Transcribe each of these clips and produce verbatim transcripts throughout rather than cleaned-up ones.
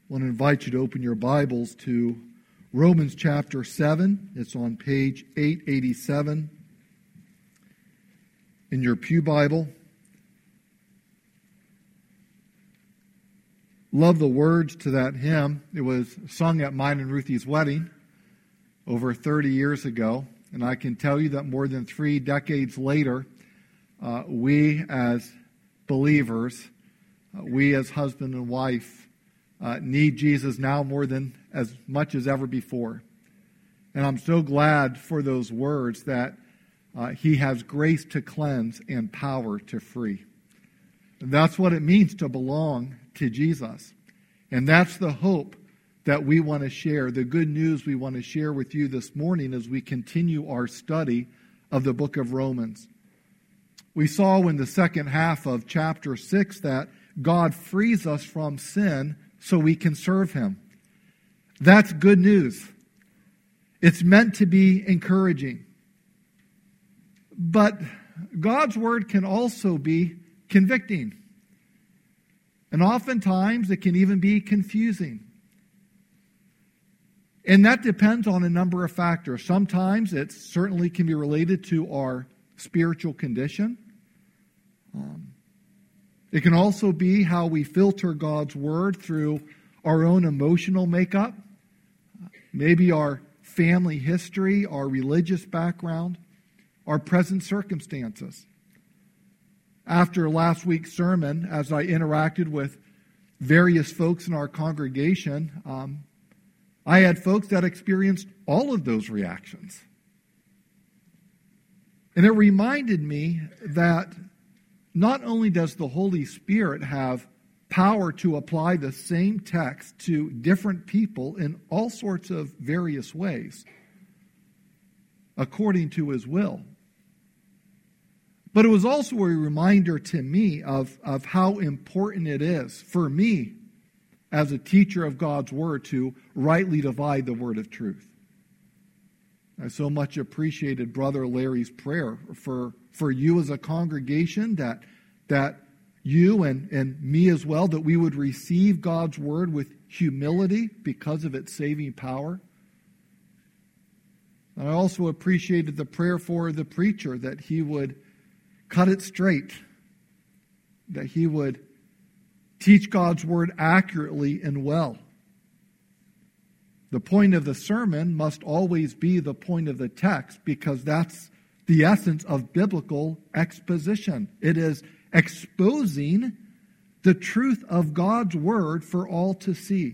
I want to invite you to open your Bibles to Romans chapter seven. It's on page eight eighty-seven in your pew Bible. Love the words to that hymn. It was sung at mine and Ruthie's wedding over thirty years ago. And I can tell you that more than three decades later, uh, we as believers, uh, we as husband and wife, uh, need Jesus now more than as much as ever before. And I'm so glad for those words that uh, He has grace to cleanse and power to free. And that's what it means to belong to Jesus. And that's the hope that we want to share, the good news we want to share with you this morning as we continue our study of the book of Romans. We saw in the second half of chapter six that God frees us from sin so we can serve Him. That's good news. It's meant to be encouraging. But God's word can also be convicting. And oftentimes it can even be confusing. And that depends on a number of factors. Sometimes it certainly can be related to our spiritual condition. Um, it can also be how we filter God's word through our own emotional makeup, maybe our family history, our religious background, our present circumstances. After last week's sermon, as I interacted with various folks in our congregation, um, I had folks that experienced all of those reactions. And it reminded me that not only does the Holy Spirit have power to apply the same text to different people in all sorts of various ways, according to His will, but it was also a reminder to me of, of how important it is for me as a teacher of God's Word to rightly divide the word of truth. I so much appreciated Brother Larry's prayer for, for you as a congregation, that, that you and, and me as well, that we would receive God's Word with humility because of its saving power. I also appreciated the prayer for the preacher, that he would cut it straight, that he would teach God's word accurately and well. The point of the sermon must always be the point of the text, because that's the essence of biblical exposition. It is exposing the truth of God's word for all to see.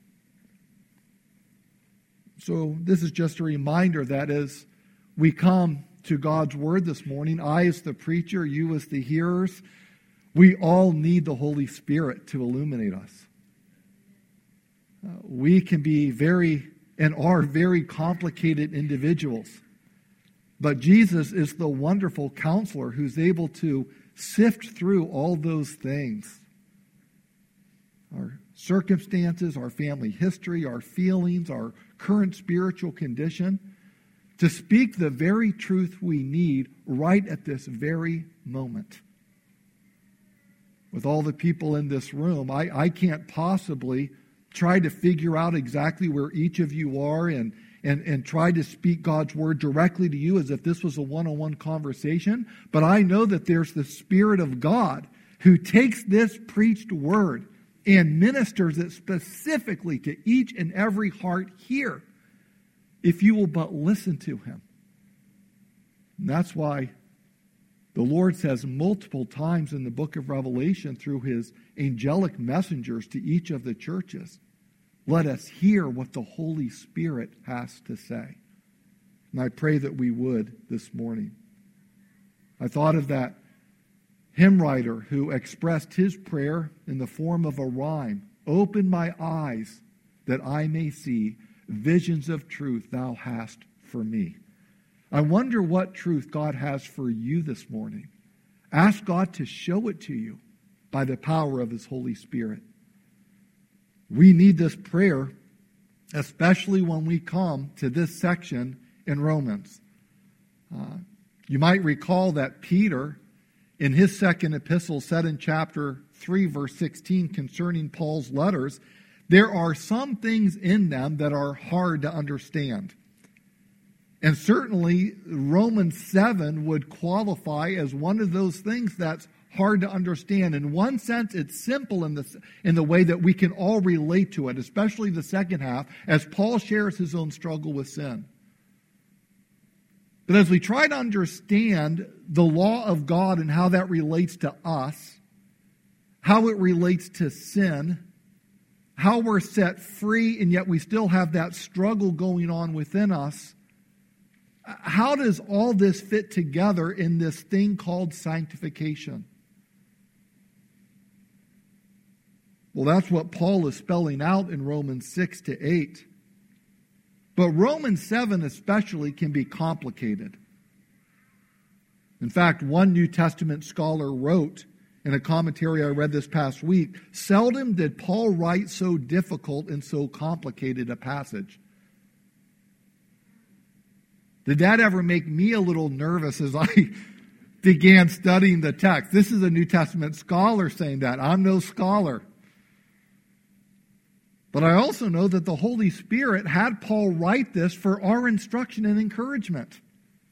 So this is just a reminder that as we come to God's word this morning, I as the preacher, you as the hearers, we all need the Holy Spirit to illuminate us. Uh, we can be very and are very complicated individuals. But Jesus is the wonderful counselor who's able to sift through all those things. Our circumstances, our family history, our feelings, our current spiritual condition, to speak the very truth we need right at this very moment. With all the people in this room, I, I can't possibly try to figure out exactly where each of you are and, and, and try to speak God's word directly to you as if this was a one-on-one conversation. But I know that there's the Spirit of God who takes this preached word and ministers it specifically to each and every heart here, if you will but listen to Him. And that's why the Lord says multiple times in the book of Revelation through His angelic messengers to each of the churches, let us hear what the Holy Spirit has to say. And I pray that we would this morning. I thought of that hymn writer who expressed his prayer in the form of a rhyme. Open my eyes that I may see visions of truth thou hast for me. I wonder what truth God has for you this morning. Ask God to show it to you by the power of His Holy Spirit. We need this prayer, especially when we come to this section in Romans. Uh, you might recall that Peter, in his second epistle, said in chapter three, verse sixteen, concerning Paul's letters, there are some things in them that are hard to understand. And certainly Romans seven would qualify as one of those things that's hard to understand. In one sense, it's simple in the, in the way that we can all relate to it, especially the second half, as Paul shares his own struggle with sin. But as we try to understand the law of God and how that relates to us, how it relates to sin, how we're set free and yet we still have that struggle going on within us, how does all this fit together in this thing called sanctification? Well, that's what Paul is spelling out in Romans six to eight. But Romans seven especially can be complicated. In fact, one New Testament scholar wrote in a commentary I read this past week, seldom did Paul write so difficult and so complicated a passage. Did that ever make me a little nervous as I began studying the text? This is a New Testament scholar saying that. I'm no scholar. But I also know that the Holy Spirit had Paul write this for our instruction and encouragement.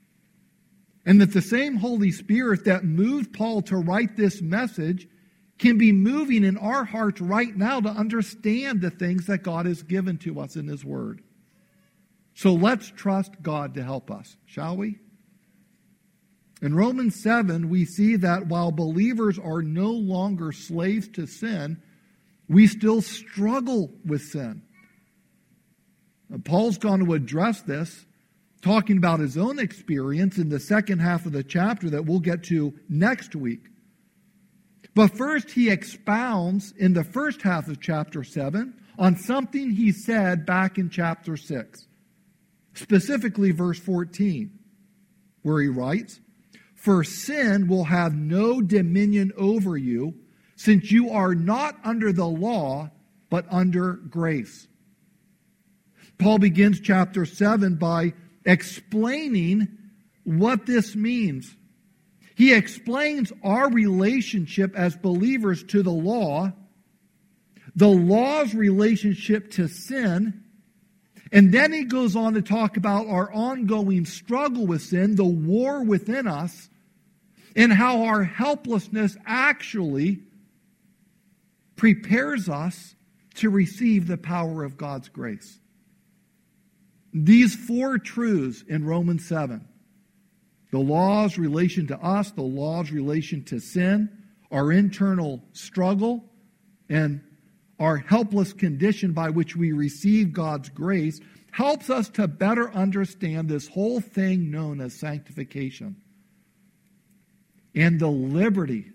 And that the same Holy Spirit that moved Paul to write this message can be moving in our hearts right now to understand the things that God has given to us in His Word. So let's trust God to help us, shall we? In Romans seven, we see that while believers are no longer slaves to sin, we still struggle with sin. Now, Paul's going to address this, talking about his own experience in the second half of the chapter that we'll get to next week. But first, he expounds in the first half of chapter seven on something he said back in chapter six. Specifically, verse fourteen, where he writes, "For sin will have no dominion over you, since you are not under the law, but under grace." Paul begins chapter seven by explaining what this means. He explains our relationship as believers to the law, the law's relationship to sin, and then he goes on to talk about our ongoing struggle with sin, the war within us, and how our helplessness actually prepares us to receive the power of God's grace. These four truths in Romans seven, the law's relation to us, the law's relation to sin, our internal struggle, and our helpless condition by which we receive God's grace, helps us to better understand this whole thing known as sanctification. And the liberty,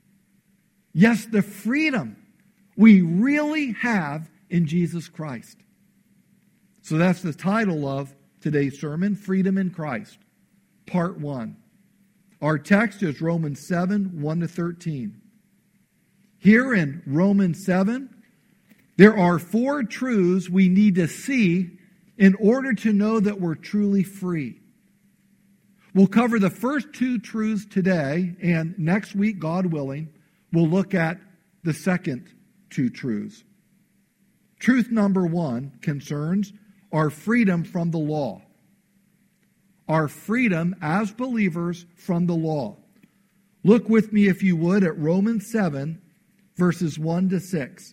yes, the freedom we really have in Jesus Christ. So that's the title of today's sermon, Freedom in Christ, Part one. Our text is Romans seven, one to thirteen. Here in Romans seven, there are four truths we need to see in order to know that we're truly free. We'll cover the first two truths today, and next week, God willing, we'll look at the second two truths. Truth number one concerns our freedom from the law. Our freedom as believers from the law. Look with me, if you would, at Romans seven, verses one to six.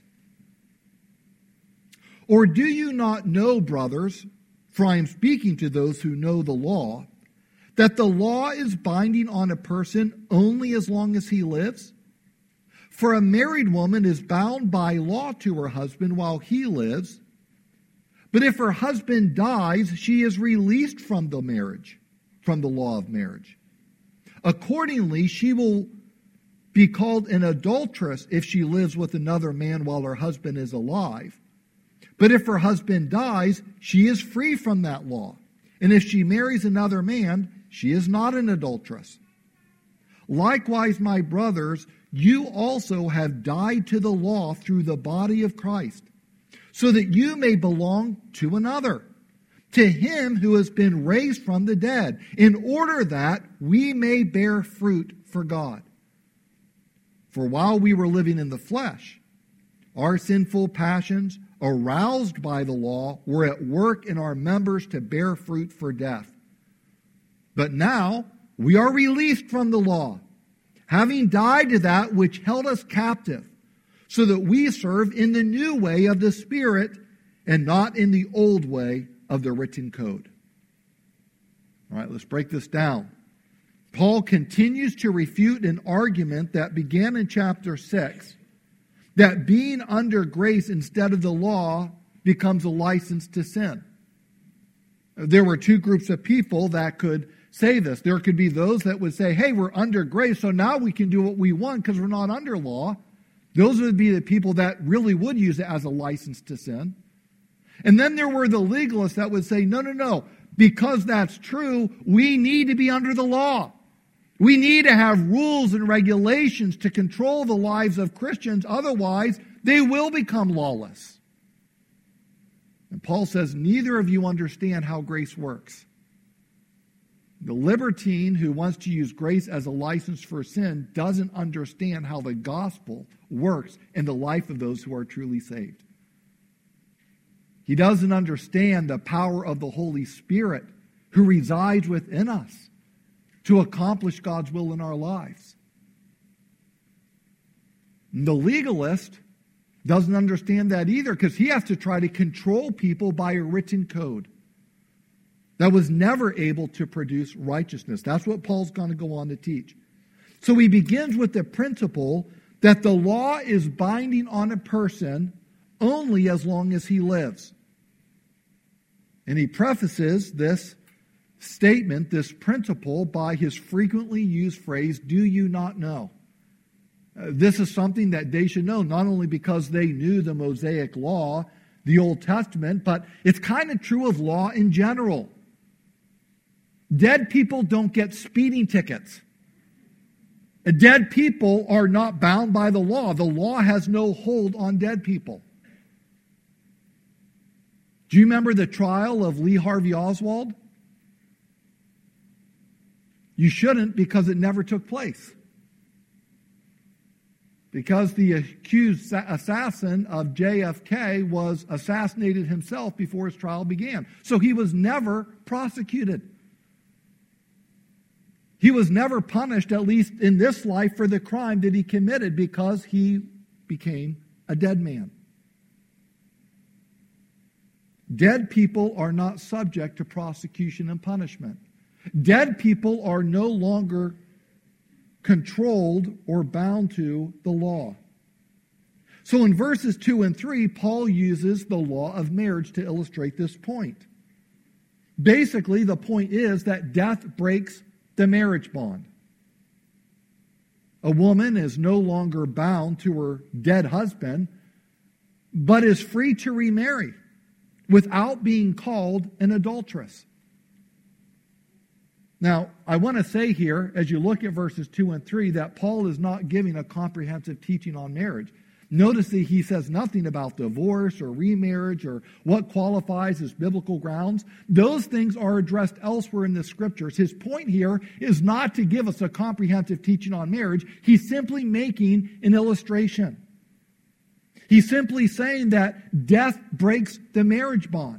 "Or do you not know, brothers, for I am speaking to those who know the law, that the law is binding on a person only as long as he lives? For a married woman is bound by law to her husband while he lives. But if her husband dies, she is released from the marriage, from the law of marriage. Accordingly, she will be called an adulteress if she lives with another man while her husband is alive. But if her husband dies, she is free from that law. And if she marries another man, she is not an adulteress. Likewise, my brothers, you also have died to the law through the body of Christ, so that you may belong to another, to him who has been raised from the dead, in order that we may bear fruit for God. For while we were living in the flesh, our sinful passions, aroused by the law, were at work in our members to bear fruit for death. But now we are released from the law, having died to that which held us captive, so that we serve in the new way of the Spirit and not in the old way of the written code. All right, let's break this down. Paul continues to refute an argument that began in chapter six, that being under grace instead of the law becomes a license to sin. There were two groups of people that could say this. There could be those that would say, hey, we're under grace, so now we can do what we want because we're not under law. Those would be the people that really would use it as a license to sin. And then there were the legalists that would say, no, no, no, because that's true, we need to be under the law. We need to have rules and regulations to control the lives of Christians. Otherwise, they will become lawless. And Paul says, neither of you understand how grace works. The libertine who wants to use grace as a license for sin doesn't understand how the gospel works in the life of those who are truly saved. He doesn't understand the power of the Holy Spirit who resides within us to accomplish God's will in our lives. The legalist doesn't understand that either because he has to try to control people by a written code that was never able to produce righteousness. That's what Paul's going to go on to teach. So he begins with the principle that the law is binding on a person only as long as he lives. And he prefaces this statement, this principle, by his frequently used phrase, do you not know? Uh, this is something that they should know, not only because they knew the Mosaic law, the Old Testament, but it's kind of true of law in general. Dead people don't get speeding tickets. Dead people are not bound by the law. The law has no hold on dead people. Do you remember the trial of Lee Harvey Oswald? You shouldn't, because it never took place. Because the accused assassin of J F K was assassinated himself before his trial began. So he was never prosecuted. He was never punished, at least in this life, for the crime that he committed because he became a dead man. Dead people are not subject to prosecution and punishment. Dead people are no longer controlled or bound to the law. So in verses two and three, Paul uses the law of marriage to illustrate this point. Basically, the point is that death breaks the marriage bond. A woman is no longer bound to her dead husband, but is free to remarry without being called an adulteress. Now, I want to say here, as you look at verses two and three, that Paul is not giving a comprehensive teaching on marriage. Notice that he says nothing about divorce or remarriage or what qualifies as biblical grounds. Those things are addressed elsewhere in the scriptures. His point here is not to give us a comprehensive teaching on marriage. He's simply making an illustration. He's simply saying that death breaks the marriage bond.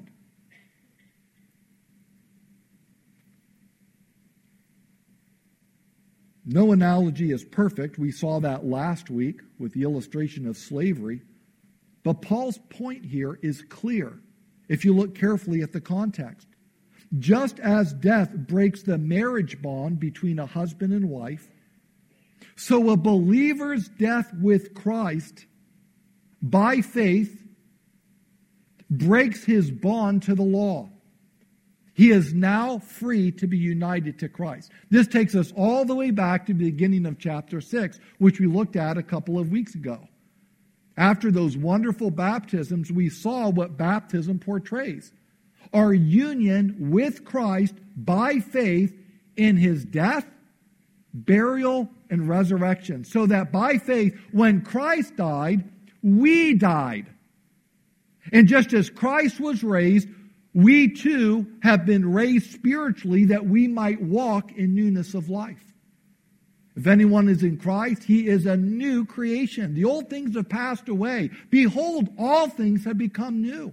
No analogy is perfect. We saw that last week with the illustration of slavery. But Paul's point here is clear if you look carefully at the context. Just as death breaks the marriage bond between a husband and wife, so a believer's death with Christ by faith breaks his bond to the law. He is now free to be united to Christ. This takes us all the way back to the beginning of chapter six, which we looked at a couple of weeks ago. After those wonderful baptisms, we saw what baptism portrays. Our union with Christ by faith in his death, burial, and resurrection. So that by faith, when Christ died, we died. And just as Christ was raised, we too have been raised spiritually that we might walk in newness of life. If anyone is in Christ, he is a new creation. The old things have passed away. Behold, all things have become new.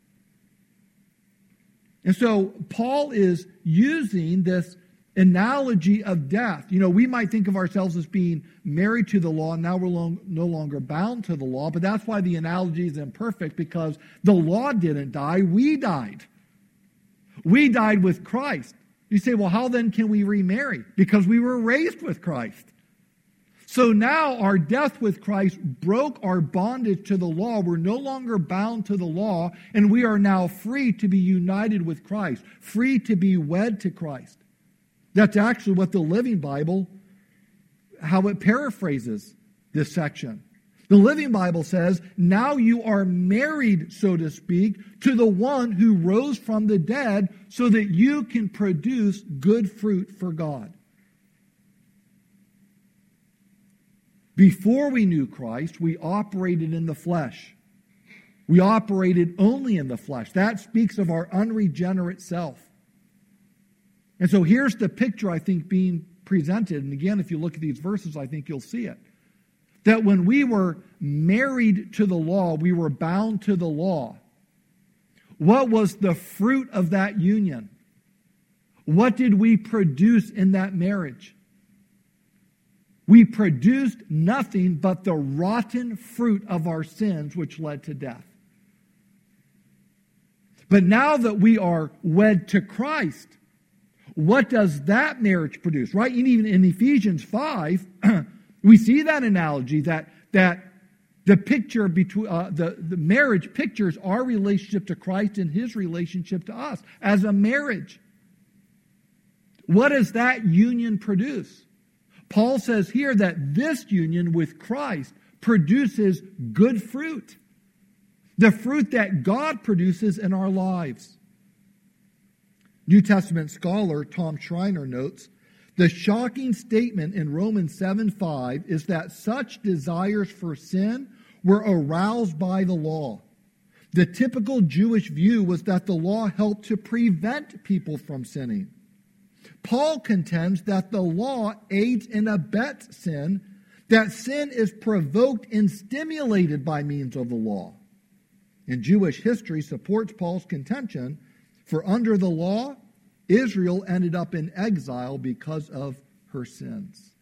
And so Paul is using this analogy of death. You know, we might think of ourselves as being married to the law, and now we're long, no longer bound to the law, but that's why the analogy is imperfect, because the law didn't die, we died. We died with Christ. You say, well, how then can we remarry? Because we were raised with Christ. So now our death with Christ broke our bondage to the law. We're no longer bound to the law, and we are now free to be united with Christ, free to be wed to Christ. That's actually what the Living Bible, how it paraphrases this section. The Living Bible says, now you are married, so to speak, to the one who rose from the dead so that you can produce good fruit for God. Before we knew Christ, we operated in the flesh. We operated only in the flesh. That speaks of our unregenerate self. And so here's the picture, I think, being presented. And again, if you look at these verses, I think you'll see it. That when we were married to the law, we were bound to the law. What was the fruit of that union? What did we produce in that marriage? We produced nothing but the rotten fruit of our sins, which led to death. But now that we are wed to Christ, what does that marriage produce? Right? And even in Ephesians five, we see that analogy that, that the picture between uh, the, the marriage pictures our relationship to Christ and his relationship to us as a marriage. What does that union produce? Paul says here that this union with Christ produces good fruit. The fruit that God produces in our lives. New Testament scholar Tom Schreiner notes, the shocking statement in Romans seven five is that such desires for sin were aroused by the law. The typical Jewish view was that the law helped to prevent people from sinning. Paul contends that the law aids and abets sin, that sin is provoked and stimulated by means of the law. And Jewish history supports Paul's contention, for under the law, Israel ended up in exile because of her sins.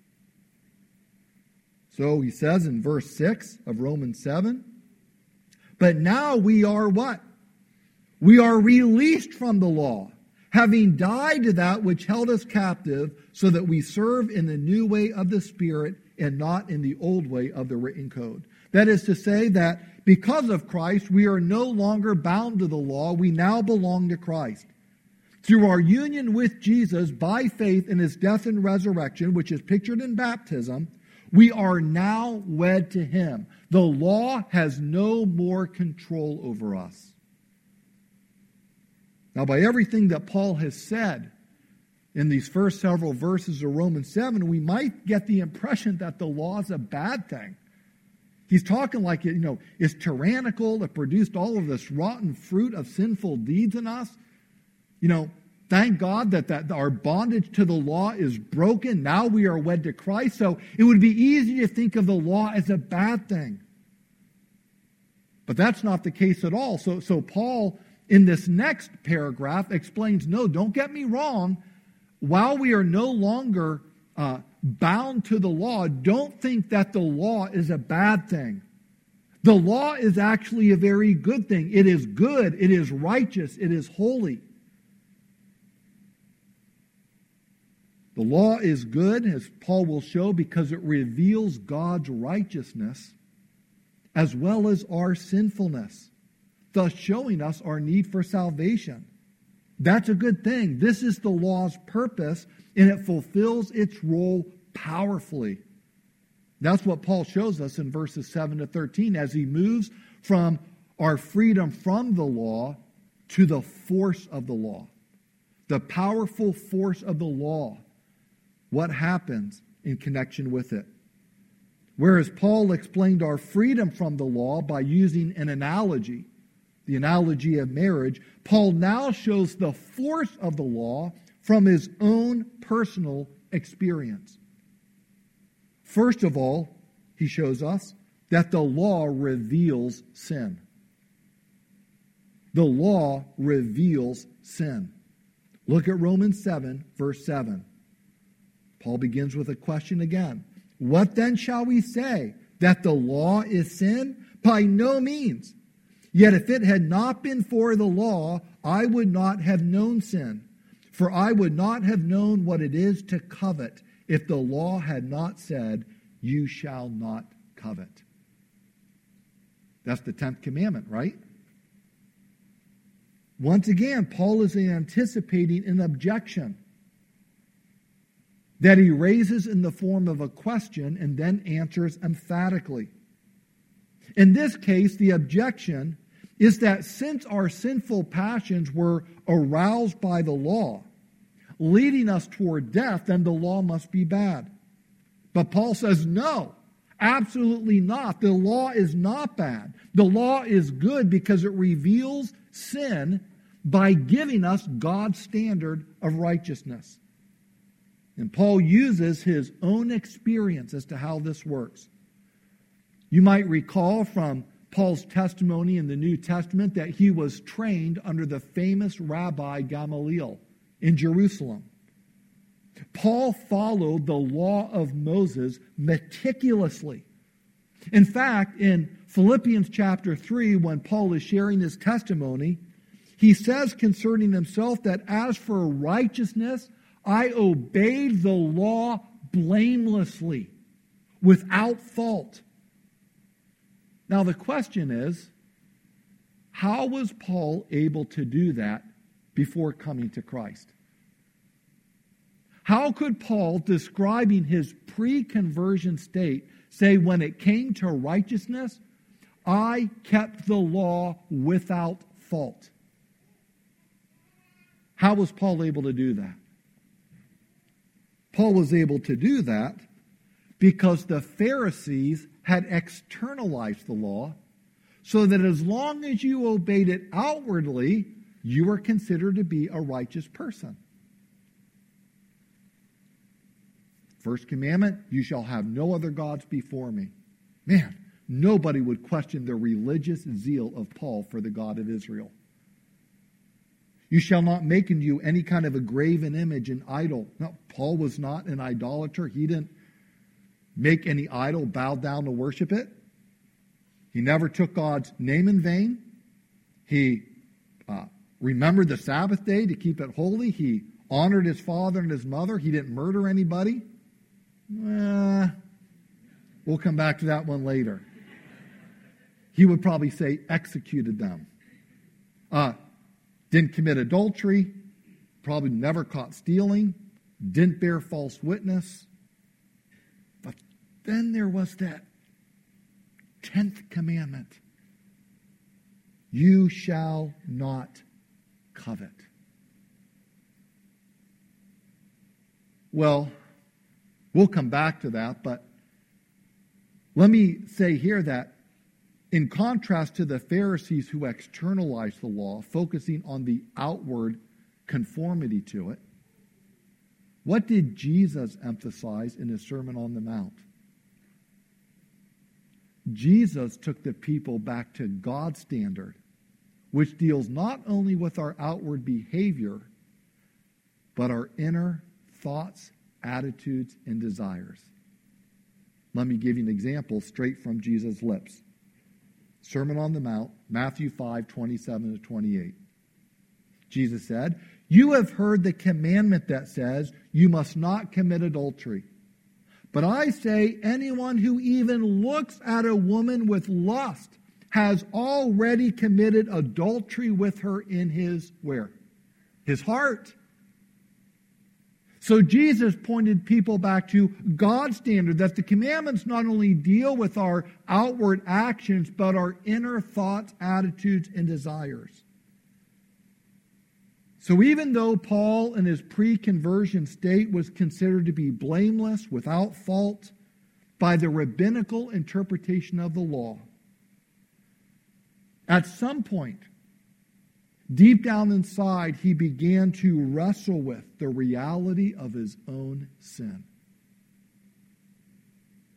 So he says in verse six of Romans seven, but now we are what? We are released from the law, having died to that which held us captive, so that we serve in the new way of the Spirit and not in the old way of the written code. That is to say that because of Christ, we are no longer bound to the law. We now belong to Christ. Through our union with Jesus by faith in his death and resurrection, which is pictured in baptism, we are now wed to him. The law has no more control over us. Now, by everything that Paul has said in these first several verses of Romans seven, we might get the impression that the law is a bad thing. He's talking like it, you know, it's tyrannical. It produced all of this rotten fruit of sinful deeds in us. You know, thank God that, that our bondage to the law is broken. Now we are wed to Christ. So it would be easy to think of the law as a bad thing. But that's not the case at all. So, so Paul, in this next paragraph, explains, no, don't get me wrong. While we are no longer uh, bound to the law, don't think that the law is a bad thing. The law is actually a very good thing. It is good. It is righteous. It is holy. The law is good, as Paul will show, because it reveals God's righteousness as well as our sinfulness, thus showing us our need for salvation. That's a good thing. This is the law's purpose, and it fulfills its role powerfully. That's what Paul shows us in verses seven to thirteen as he moves from our freedom from the law to the force of the law. The powerful force of the law. What happens in connection with it? Whereas Paul explained our freedom from the law by using an analogy, the analogy of marriage, Paul now shows the force of the law from his own personal experience. First of all, he shows us that the law reveals sin. The law reveals sin. Look at Romans seven, verse seven. Paul begins with a question again. What then shall we say? That the law is sin? By no means. Yet if it had not been for the law, I would not have known sin. For I would not have known what it is to covet if the law had not said, you shall not covet. That's the tenth commandment, right? Once again, Paul is anticipating an objection that he raises in the form of a question and then answers emphatically. In this case, the objection is that since our sinful passions were aroused by the law, leading us toward death, then the law must be bad. But Paul says, no, absolutely not. The law is not bad. The law is good because it reveals sin by giving us God's standard of righteousness. And Paul uses his own experience as to how this works. You might recall from Paul's testimony in the New Testament that he was trained under the famous Rabbi Gamaliel in Jerusalem. Paul followed the law of Moses meticulously. In fact, in Philippians chapter three, when Paul is sharing his testimony, he says concerning himself that as for righteousness, I obeyed the law blamelessly, without fault. Now the question is, how was Paul able to do that before coming to Christ? How could Paul, describing his pre-conversion state, say when it came to righteousness, I kept the law without fault? How was Paul able to do that? Paul was able to do that because the Pharisees had externalized the law so that as long as you obeyed it outwardly, you were considered to be a righteous person. First commandment, you shall have no other gods before me. Man, nobody would question the religious zeal of Paul for the God of Israel. You shall not make in you any kind of a graven image, an idol. No, Paul was not an idolater. He didn't make any idol, bow down to worship it. He never took God's name in vain. He uh, remembered the Sabbath day to keep it holy. He honored his father and his mother. He didn't murder anybody. Uh, we'll come back to that one later. He would probably say executed them. Uh, didn't commit adultery. Probably never caught stealing. Didn't bear false witness. But then there was that tenth commandment. You shall not covet. Well, we'll come back to that, but let me say here that in contrast to the Pharisees who externalized the law, focusing on the outward conformity to it, what did Jesus emphasize in his Sermon on the Mount? Jesus took the people back to God's standard, which deals not only with our outward behavior, but our inner thoughts, attitudes, and desires. Let me give you an example straight from Jesus' lips. Sermon on the Mount, Matthew five, twenty-seven to twenty-eight. Jesus said, you have heard the commandment that says, you must not commit adultery. But I say, anyone who even looks at a woman with lust has already committed adultery with her in his, where? His heart. So Jesus pointed people back to God's standard, that the commandments not only deal with our outward actions, but our inner thoughts, attitudes, and desires. So even though Paul in his pre-conversion state was considered to be blameless, without fault, by the rabbinical interpretation of the law, at some point, deep down inside, he began to wrestle with the reality of his own sin.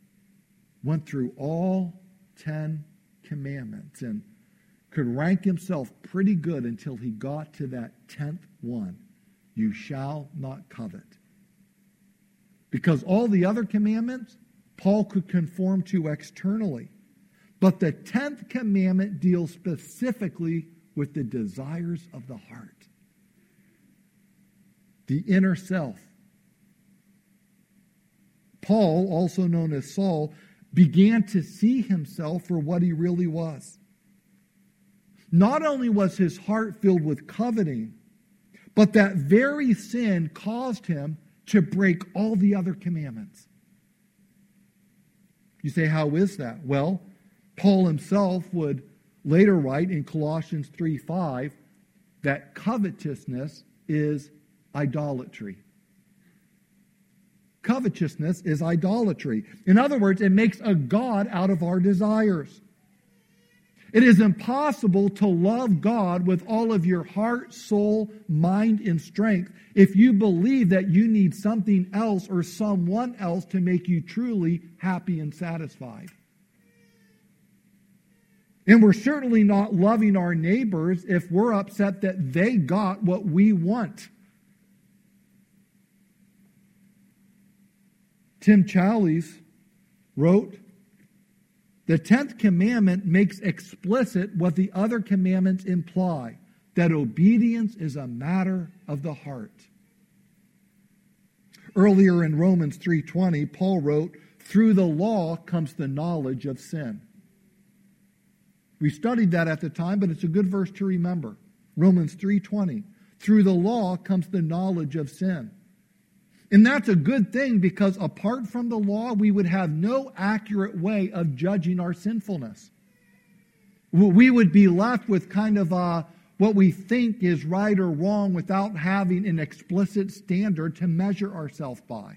went through all ten commandments and could rank himself pretty good until he got to that tenth one. You shall not covet. Because all the other commandments, Paul could conform to externally. But the tenth commandment deals specifically with the desires of the heart. The inner self. Paul, also known as Saul, began to see himself for what he really was. Not only was his heart filled with coveting, but that very sin caused him to break all the other commandments. You say, how is that? Well, Paul himself would later write in Colossians three five that covetousness is idolatry. Covetousness is idolatry. In other words, it makes a god out of our desires. It is impossible to love God with all of your heart, soul, mind, and strength if you believe that you need something else or someone else to make you truly happy and satisfied. And we're certainly not loving our neighbors if we're upset that they got what we want. Tim Challies wrote, the tenth commandment makes explicit what the other commandments imply, that obedience is a matter of the heart. Earlier in Romans three twenty, Paul wrote, through the law comes the knowledge of sin. We studied that at the time, but it's a good verse to remember. Romans three twenty, through the law comes the knowledge of sin. And that's a good thing because apart from the law, we would have no accurate way of judging our sinfulness. We would be left with kind of uh, what we think is right or wrong without having an explicit standard to measure ourselves by.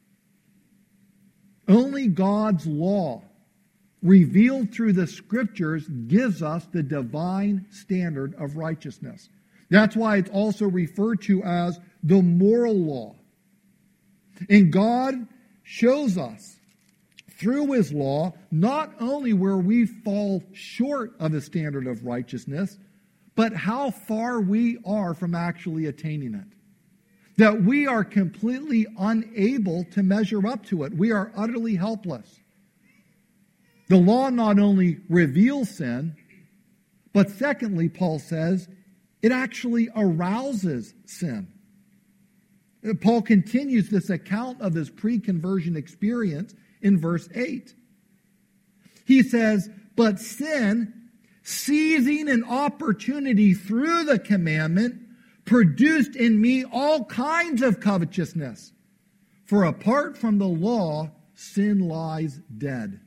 Only God's law, revealed through the Scriptures, gives us the divine standard of righteousness. That's why it's also referred to as the moral law. And God shows us through His law not only where we fall short of the standard of righteousness, but how far we are from actually attaining it. That we are completely unable to measure up to it. We are utterly helpless. The law not only reveals sin, but secondly, Paul says, it actually arouses sin. Paul continues this account of his pre-conversion experience in verse eight. He says, but sin, seizing an opportunity through the commandment, produced in me all kinds of covetousness. For apart from the law, sin lies dead.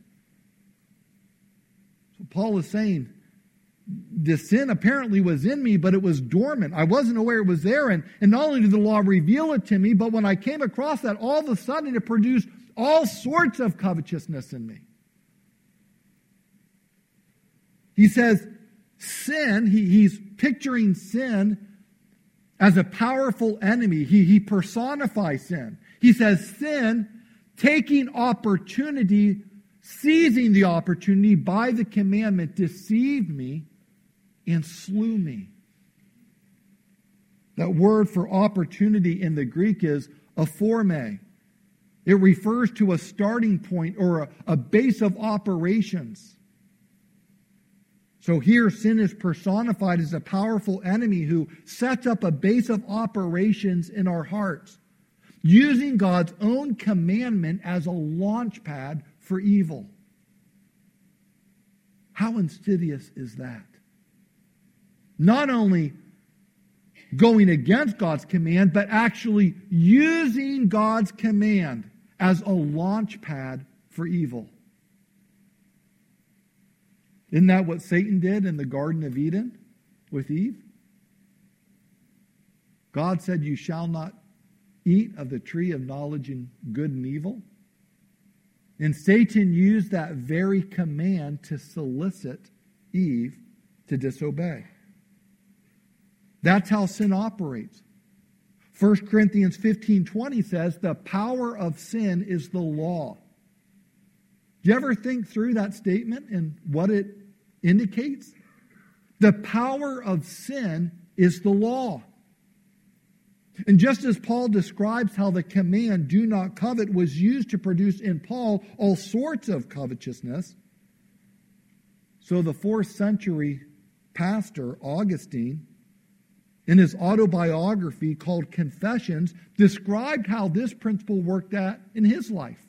So Paul is saying, the sin apparently was in me, but it was dormant. I wasn't aware it was there. And, and not only did the law reveal it to me, but when I came across that, all of a sudden it produced all sorts of covetousness in me. He says, sin, he, he's picturing sin as a powerful enemy. He, he personifies sin. He says, sin, taking opportunity, seizing the opportunity by the commandment, deceived me and slew me. That word for opportunity in the Greek is aphorme. It refers to a starting point or a, a base of operations. So here sin is personified as a powerful enemy who sets up a base of operations in our hearts, using God's own commandment as a launch pad for evil. How insidious is that? Not only going against God's command, but actually using God's command as a launch pad for evil. Isn't that what Satan did in the Garden of Eden with Eve? God said, you shall not eat of the tree of knowledge and good and evil. And Satan used that very command to solicit Eve to disobey. That's how sin operates. First Corinthians fifteen twenty says, the power of sin is the law. Do you ever think through that statement and what it indicates? The power of sin is the law. And just as Paul describes how the command, do not covet, was used to produce in Paul all sorts of covetousness, so the fourth century pastor, Augustine, in his autobiography called Confessions, described how this principle worked out in his life.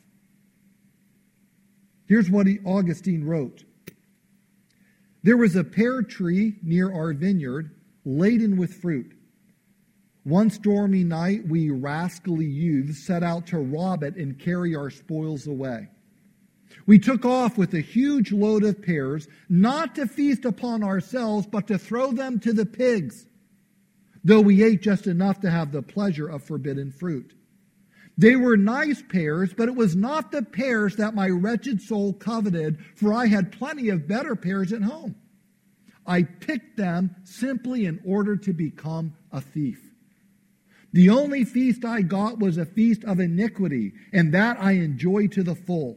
Here's what he, Augustine wrote. There was a pear tree near our vineyard, laden with fruit. One stormy night, we rascally youths set out to rob it and carry our spoils away. We took off with a huge load of pears, not to feast upon ourselves, but to throw them to the pigs, though we ate just enough to have the pleasure of forbidden fruit. They were nice pears, but it was not the pears that my wretched soul coveted, for I had plenty of better pears at home. I picked them simply in order to become a thief. The only feast I got was a feast of iniquity, and that I enjoyed to the full.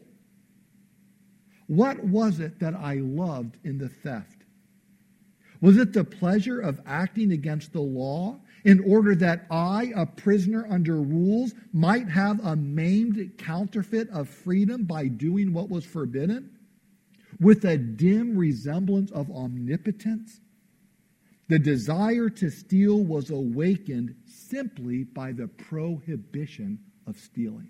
What was it that I loved in the theft? Was it the pleasure of acting against the law in order that I, a prisoner under rules, might have a maimed counterfeit of freedom by doing what was forbidden? With a dim resemblance of omnipotence? The desire to steal was awakened simply by the prohibition of stealing.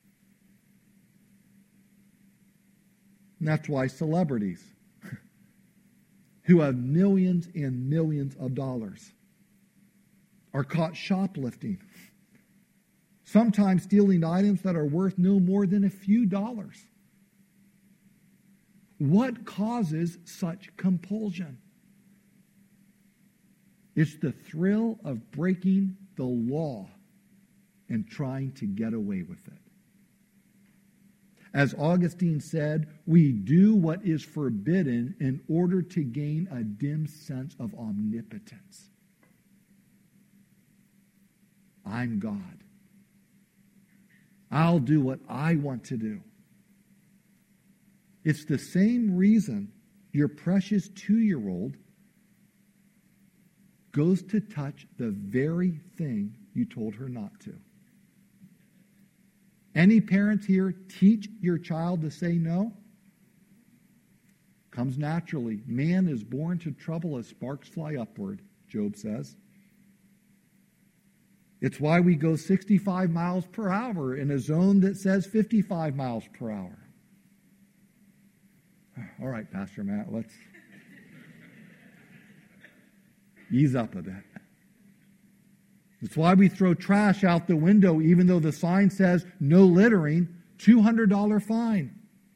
And that's why celebrities who have millions and millions of dollars are caught shoplifting, sometimes stealing items that are worth no more than a few dollars. What causes such compulsion? It's the thrill of breaking the law and trying to get away with it. As Augustine said, we do what is forbidden in order to gain a dim sense of omnipotence. I'm God. I'll do what I want to do. It's the same reason your precious two-year-old goes to touch the very thing you told her not to. Any parents here teach your child to say no? Comes naturally. Man is born to trouble as sparks fly upward, Job says. It's why we go sixty-five miles per hour in a zone that says fifty-five miles per hour. All right, Pastor Matt, let's ease up a bit. It's why we throw trash out the window even though the sign says no littering, two hundred dollars fine.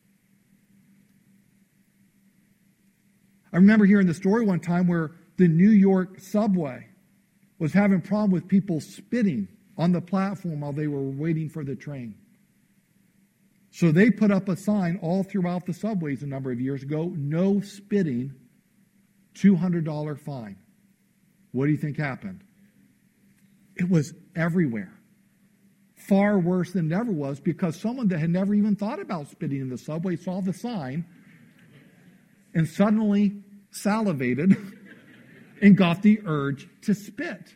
I remember hearing the story one time where the New York subway was having a problem with people spitting on the platform while they were waiting for the train. So they put up a sign all throughout the subways a number of years ago, no spitting, two hundred dollars fine. What do you think happened? It was everywhere. Far worse than it ever was because someone that had never even thought about spitting in the subway saw the sign and suddenly salivated and got the urge to spit.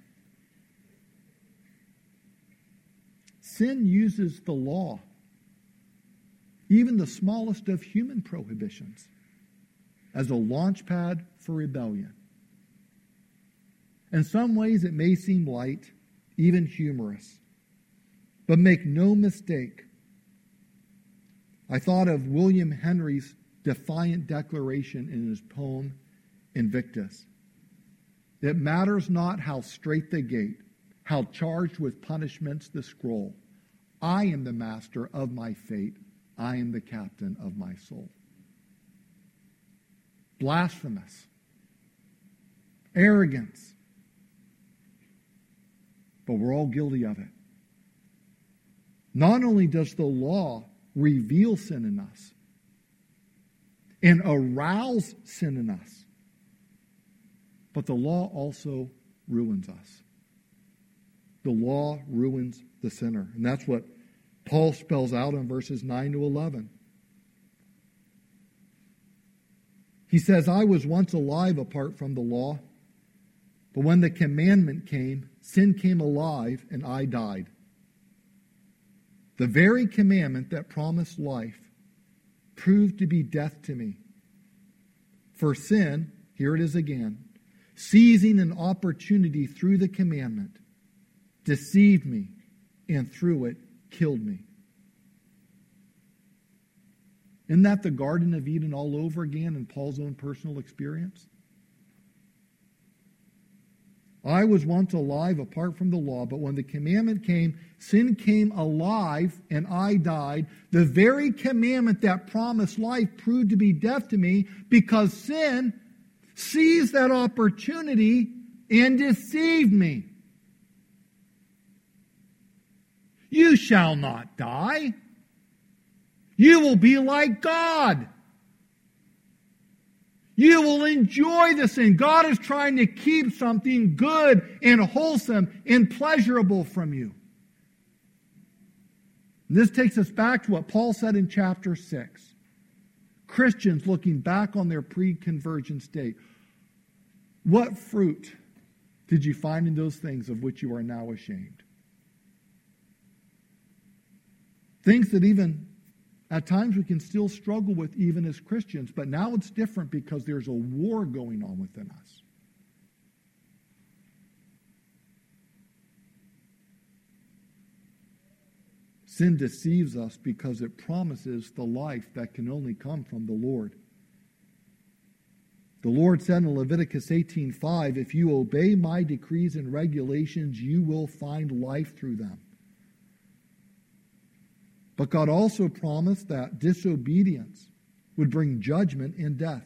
Sin uses the law, even the smallest of human prohibitions, as a launch pad for rebellion. In some ways it may seem light, even humorous. But make no mistake, I thought of William Henry's defiant declaration in his poem Invictus. It matters not how straight the gate, how charged with punishments the scroll. I am the master of my fate. I am the captain of my soul. Blasphemous. Arrogance. But we're all guilty of it. Not only does the law reveal sin in us and arouse sin in us, but the law also ruins us. The law ruins the sinner. And that's what Paul spells out in verses nine to eleven. He says, I was once alive apart from the law, but when the commandment came, sin came alive and I died. The very commandment that promised life proved to be death to me. For sin, here it is again, seizing an opportunity through the commandment, deceived me, and through it killed me. Isn't that the Garden of Eden all over again in Paul's own personal experience? I was once alive apart from the law, but when the commandment came, sin came alive and I died. The very commandment that promised life proved to be death to me because sin seized that opportunity and deceived me. You shall not die. You will be like God. You will enjoy the sin. God is trying to keep something good and wholesome and pleasurable from you. And this takes us back to what Paul said in chapter six. Christians looking back on their pre-conversion state. What fruit did you find in those things of which you are now ashamed? Things that even at times we can still struggle with even as Christians, but now it's different because there's a war going on within us. Sin deceives us because it promises the life that can only come from the Lord. The Lord said in Leviticus eighteen five, if you obey my decrees and regulations, you will find life through them. But God also promised that disobedience would bring judgment and death.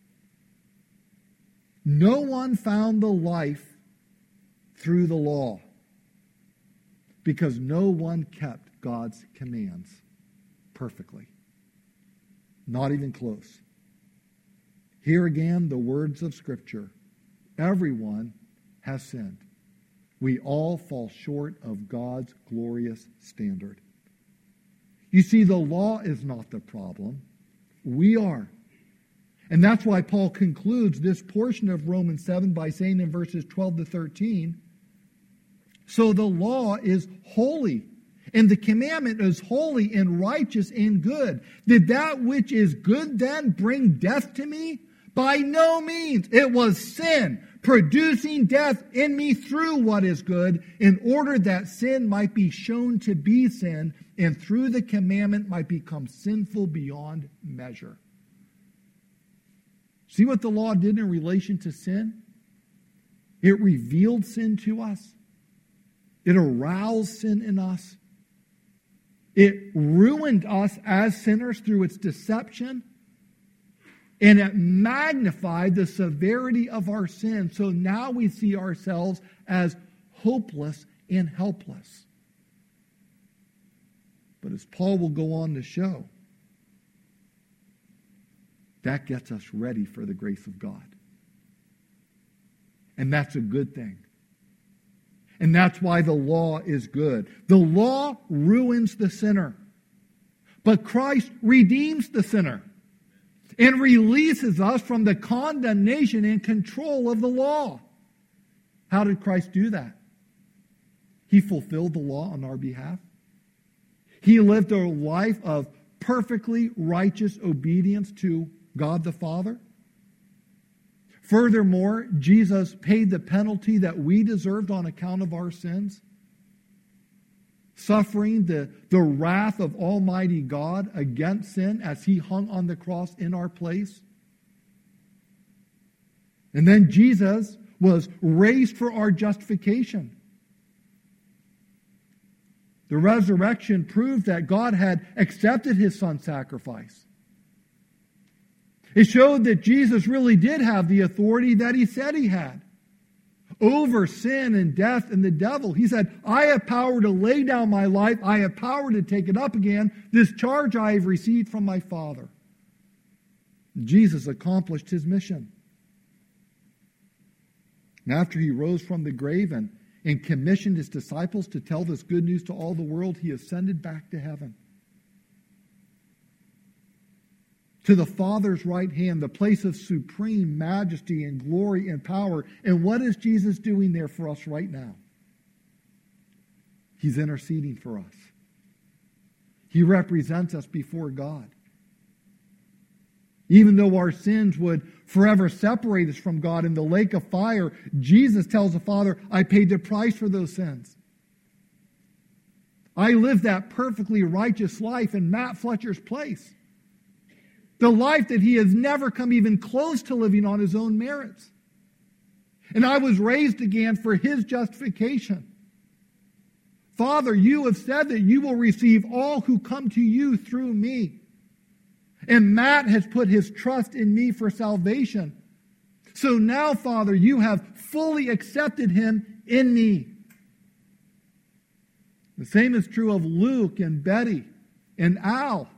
No one found the life through the law because no one kept God's commands perfectly. Not even close. Here again, the words of Scripture. Everyone has sinned. We all fall short of God's glorious standard. You see, the law is not the problem. We are. And that's why Paul concludes this portion of Romans seven by saying in verses twelve to thirteen, so the law is holy, and the commandment is holy and righteous and good. Did that which is good then bring death to me? By no means. It was sin, producing death in me through what is good, in order that sin might be shown to be sin, and through the commandment might become sinful beyond measure. See what the law did in relation to sin? It revealed sin to us. It aroused sin in us. It ruined us as sinners through its deception. And it magnified the severity of our sin. So now we see ourselves as hopeless and helpless. But as Paul will go on to show, that gets us ready for the grace of God. And that's a good thing. And that's why the law is good. The law ruins the sinner. But Christ redeems the sinner and releases us from the condemnation and control of the law. How did Christ do that? He fulfilled the law on our behalf. He lived a life of perfectly righteous obedience to God the Father. Furthermore, Jesus paid the penalty that we deserved on account of our sins, suffering the, the wrath of Almighty God against sin as he hung on the cross in our place. And then Jesus was raised for our justification. The resurrection proved that God had accepted his son's sacrifice. It showed that Jesus really did have the authority that he said he had over sin and death and the devil. He said, I have power to lay down my life. I have power to take it up again. This charge I have received from my Father. Jesus accomplished his mission. And after he rose from the grave and, and commissioned his disciples to tell this good news to all the world, he ascended back to heaven. to the Father's right hand, the place of supreme majesty and glory and power. And what is Jesus doing there for us right now? He's interceding for us. He represents us before God. Even though our sins would forever separate us from God in the lake of fire, Jesus tells the Father, I paid the price for those sins. I lived that perfectly righteous life in Matt Fletcher's place. The life that he has never come even close to living on his own merits. And I was raised again for his justification. Father, you have said that you will receive all who come to you through me. And Matt has put his trust in me for salvation. So now, Father, you have fully accepted him in me. The same is true of Luke and Betty and Al.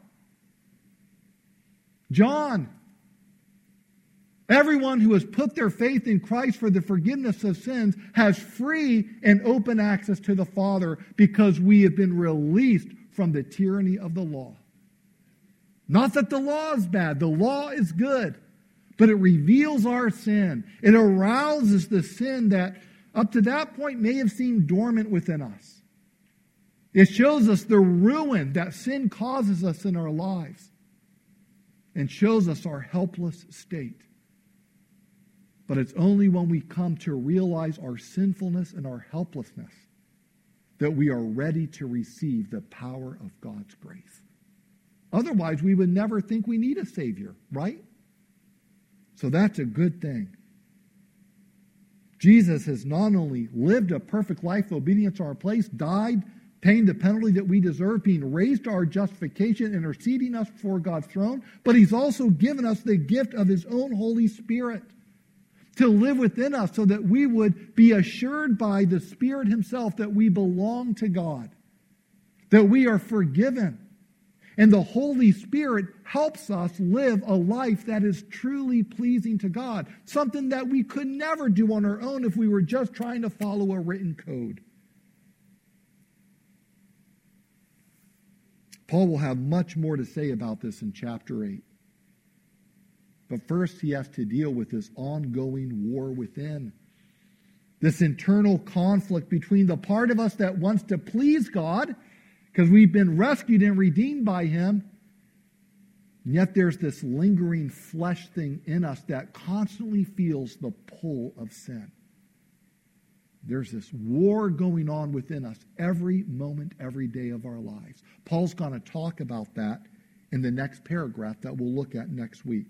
John. Everyone who has put their faith in Christ for the forgiveness of sins has free and open access to the Father because we have been released from the tyranny of the law. Not that the law is bad. The law is good. But it reveals our sin. It arouses the sin that up to that point may have seemed dormant within us. It shows us the ruin that sin causes us in our lives and shows us our helpless state. But it's only when we come to realize our sinfulness and our helplessness that we are ready to receive the power of God's grace. Otherwise, we would never think we need a Savior, right? So that's a good thing. Jesus has not only lived a perfect life of obedience to our place, died, paying the penalty that we deserve, being raised to our justification, interceding us before God's throne, but he's also given us the gift of his own Holy Spirit to live within us so that we would be assured by the Spirit himself that we belong to God, that we are forgiven. And the Holy Spirit helps us live a life that is truly pleasing to God, something that we could never do on our own if we were just trying to follow a written code. Paul will have much more to say about this in chapter eight. But first he has to deal with this ongoing war within. This internal conflict between the part of us that wants to please God, because we've been rescued and redeemed by him, and yet there's this lingering flesh thing in us that constantly feels the pull of sin. There's this war going on within us every moment, every day of our lives. Paul's going to talk about that in the next paragraph that we'll look at next week.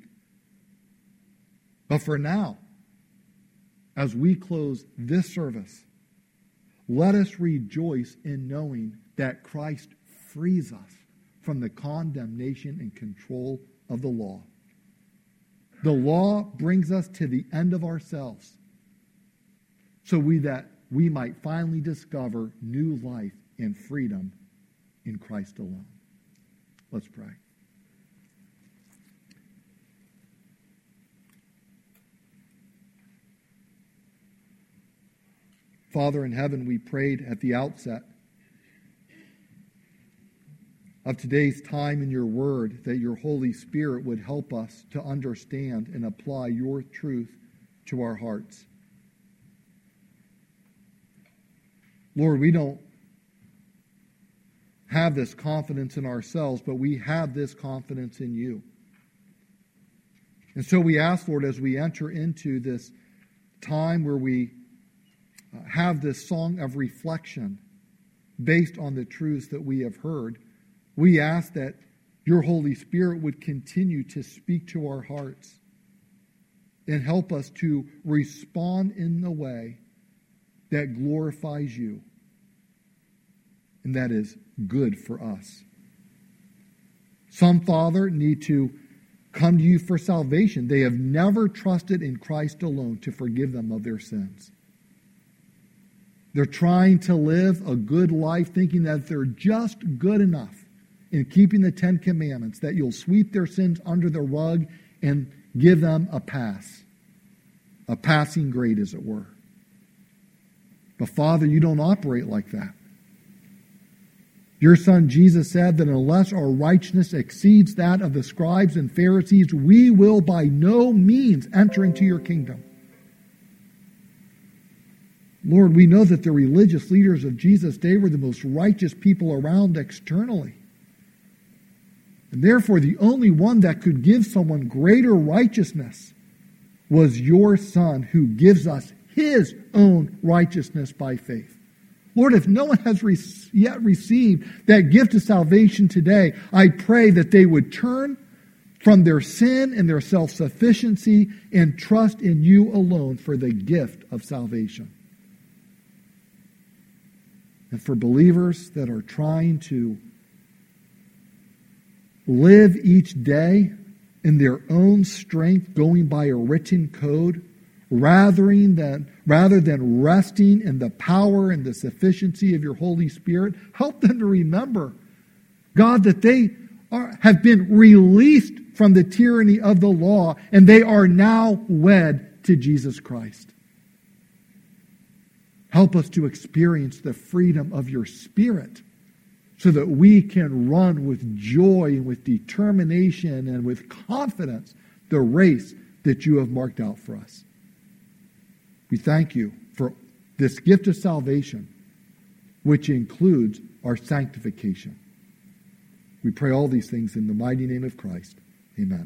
But for now, as we close this service, let us rejoice in knowing that Christ frees us from the condemnation and control of the law. The law brings us to the end of ourselves, so we that we might finally discover new life and freedom in Christ alone. Let's pray. Father in heaven, we prayed at the outset of today's time in your word that your Holy Spirit would help us to understand and apply your truth to our hearts. Lord, we don't have this confidence in ourselves, but we have this confidence in you. And so we ask, Lord, as we enter into this time where we have this song of reflection based on the truths that we have heard, we ask that your Holy Spirit would continue to speak to our hearts and help us to respond in the way that glorifies you and that is good for us. Some, Father, need to come to you for salvation. They have never trusted in Christ alone to forgive them of their sins. They're trying to live a good life thinking that they're just good enough in keeping the Ten Commandments, that you'll sweep their sins under the rug and give them a pass, a passing grade, as it were. But Father, you don't operate like that. Your Son Jesus said that unless our righteousness exceeds that of the scribes and Pharisees, we will by no means enter into your kingdom. Lord, we know that the religious leaders of Jesus' day were the most righteous people around externally. And therefore, the only one that could give someone greater righteousness was your Son, who gives us his own righteousness by faith. Lord, if no one has re- yet received that gift of salvation today, I pray that they would turn from their sin and their self-sufficiency and trust in you alone for the gift of salvation. And for believers that are trying to live each day in their own strength, going by a written code, rather than, rather than resting in the power and the sufficiency of your Holy Spirit, help them to remember, God, that they are, have been released from the tyranny of the law, and they are now wed to Jesus Christ. Help us to experience the freedom of your Spirit so that we can run with joy and with determination and with confidence the race that you have marked out for us. We thank you for this gift of salvation, which includes our sanctification. We pray all these things in the mighty name of Christ. Amen.